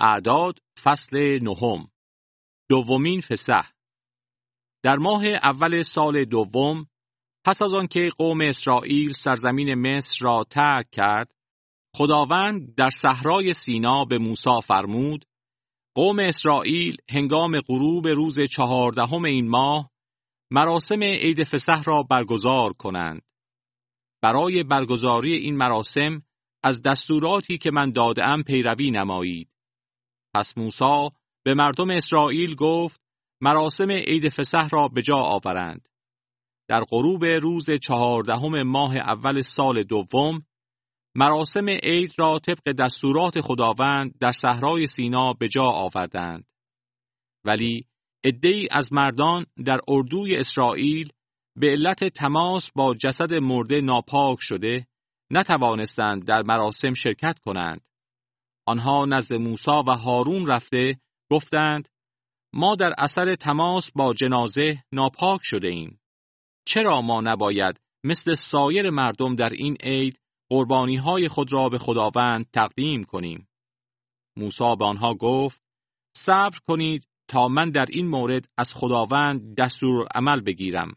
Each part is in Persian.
اعداد فصل 9. دومین فسح. در ماه اول سال دوم، پس از آنکه قوم اسرائیل سرزمین مصر را ترک کرد، خداوند در صحرای سینا به موسی فرمود: قوم اسرائیل هنگام غروب روز 14 این ماه مراسم عید فسح را برگزار کنند. برای برگزاری این مراسم از دستوراتی که من داده‌ام پیروی نمایید. پس موسی به مردم اسرائیل گفت مراسم عید فسح را به جا آورند. در غروب روز 14 ماه اول سال دوم، مراسم عید را طبق دستورات خداوند در صحرای سینا به جا آوردند. ولی عده‌ای از مردان در اردوی اسرائیل به علت تماس با جسد مرده ناپاک شده نتوانستند در مراسم شرکت کنند. آنها نزد موسی و هارون رفته گفتند: ما در اثر تماس با جنازه ناپاک شده ایم. چرا ما نباید مثل سایر مردم در این عید قربانی‌های خود را به خداوند تقدیم کنیم؟ موسی به آنها گفت: صبر کنید تا من در این مورد از خداوند دستور عمل بگیرم.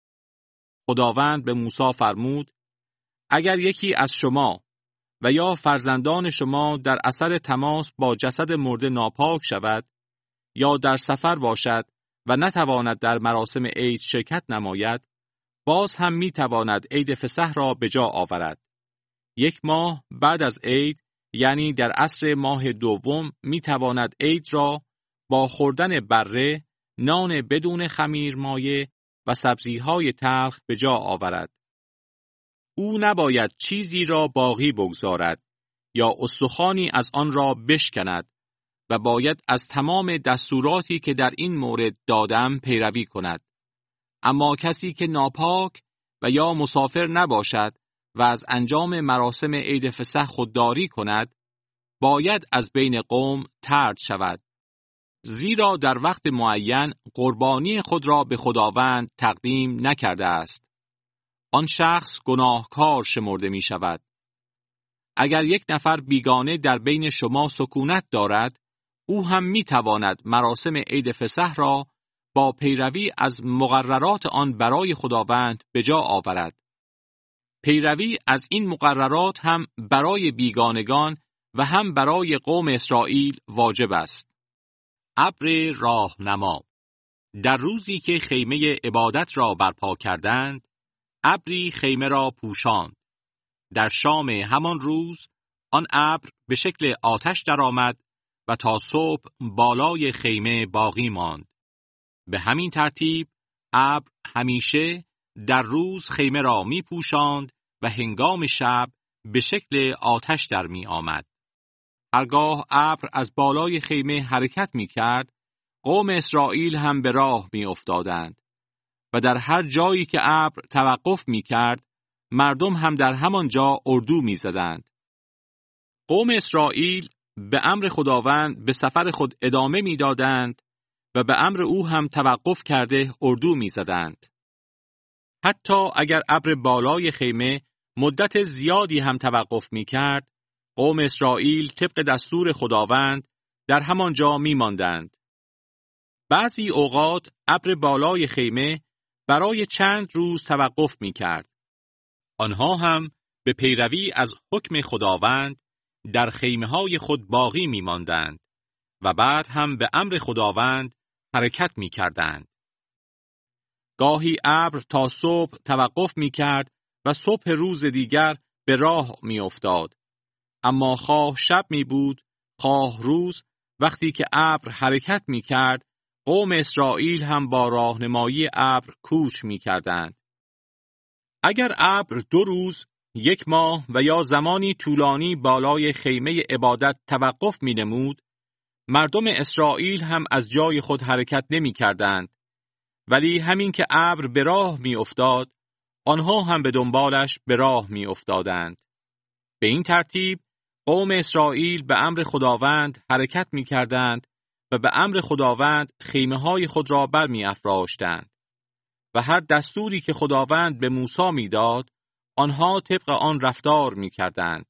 خداوند به موسی فرمود: اگر یکی از شما و یا فرزندان شما در اثر تماس با جسد مرده ناپاک شود یا در سفر باشد و نتواند در مراسم عید شرکت نماید، باز هم می تواند عید فسح را به جا آورد. 1 ماه بعد از عید، یعنی در عصر ماه دوم، می تواند عید را با خوردن بره، نان بدون خمیر مایه و سبزی‌های تلخ به جا آورد. او نباید چیزی را باقی بگذارد یا استخوانی از آن را بشکند و باید از تمام دستوراتی که در این مورد دادم پیروی کند. اما کسی که ناپاک و یا مسافر نباشد و از انجام مراسم عید فسح خودداری کند، باید از بین قوم طرد شود، زیرا در وقت معین قربانی خود را به خداوند تقدیم نکرده است. آن شخص گناهکار شمرده می شود. اگر یک نفر بیگانه در بین شما سکونت دارد، او هم می تواند مراسم عید فسح را با پیروی از مقررات آن برای خداوند به جا آورد. پیروی از این مقررات هم برای بیگانگان و هم برای قوم اسرائیل واجب است. ابر راهنما. در روزی که خیمه عبادت را برپا کردند، ابری خیمه را پوشاند. در شام همان روز آن ابر به شکل آتش درآمد و تا صبح بالای خیمه باقی ماند. به همین ترتیب ابر همیشه در روز خیمه را می پوشاند و هنگام شب به شکل آتش در می آمد. هرگاه ابر از بالای خیمه حرکت می کرد، قوم اسرائیل هم به راه می افتادند و در هر جایی که ابر توقف می کرد، مردم هم در همان جا اردو می زدند. قوم اسرائیل به امر خداوند به سفر خود ادامه می دادند و به امر او هم توقف کرده اردو می زدند. حتی اگر ابر بالای خیمه مدت زیادی هم توقف می کرد، قوم اسرائیل طبق دستور خداوند در همان جا می ماندند. بعضی اوقات ابر بالای خیمه برای چند روز توقف می کرد. آنها هم به پیروی از حکم خداوند در خیمه های خود باقی می ماندند و بعد هم به امر خداوند حرکت می کردند. گاهی ابر تا صبح توقف می کرد و صبح روز دیگر به راه می افتاد. اما خواه شب می بود، خواه روز، وقتی که ابر حرکت می کرد، قوم اسرائیل هم با راهنمایی ابر کوش می کردند. اگر ابر 2 روز، 1 ماه و یا زمانی طولانی بالای خیمه عبادت توقف می نمود، مردم اسرائیل هم از جای خود حرکت نمی کردند. ولی همین که ابر به راه می افتاد، آنها هم به دنبالش به راه می افتادند. به این ترتیب قوم اسرائیل به امر خداوند حرکت می کردند و به امر خداوند خیمه های خود را بر می افراشتند و هر دستوری که خداوند به موسی می داد، آنها طبق آن رفتار می کردند.